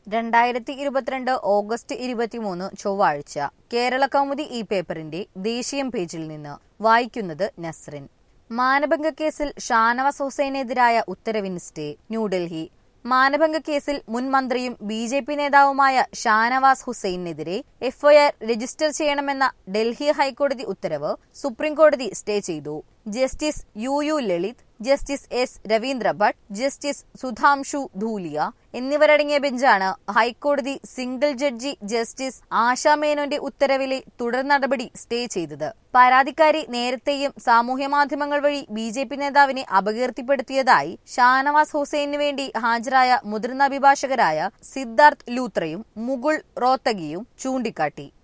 2022 August 23 ചൊവ്വാഴ്ച കേരള കൗമുദി ഈ പേപ്പറിന്റെ ദേശീയം പേജിൽ നിന്ന് വായിക്കുന്നത് നസ്രിൻ. മാനഭംഗ കേസിൽ ഷാനവാസ് ഹുസൈനെതിരായ ഉത്തരവിന് സ്റ്റേ. ന്യൂഡൽഹി. മാനഭംഗ കേസിൽ മുൻ മന്ത്രിയും ബി.ജെ.പി. നേതാവുമായ ഷാനവാസ് ഹുസൈനെതിരെ എഫ്ഐആർ രജിസ്റ്റർ ചെയ്യണമെന്ന ഡൽഹി ഹൈക്കോടതി ഉത്തരവ് സുപ്രീംകോടതി സ്റ്റേ ചെയ്തു. Justice U Lalit, justice S Ravindra Bhat, justice Sudhanshu Dhulia എന്നിവരടങ്ങിയ ബെഞ്ചാണ് ഹൈക്കോടതി സിംഗിൾ ജഡ്ജി ജസ്റ്റിസ് ആശാ മേനോന്റെ ഉത്തരവിലെ തുടർ നടപടി സ്റ്റേ ചെയ്തത്. പരാതിക്കാരി നേരത്തെയും സാമൂഹ്യമാധ്യമങ്ങൾ വഴി ബി.ജെ.പി. നേതാവിനെ അപകീർത്തിപ്പെടുത്തിയതായി ഷാനവാസ് ഹുസൈനു വേണ്ടി ഹാജരായ മുതിർന്ന അഭിഭാഷകരായ സിദ്ധാർത്ഥ് ലൂത്രയും മുകുൾ റോത്തഗിയും ചൂണ്ടിക്കാട്ടി.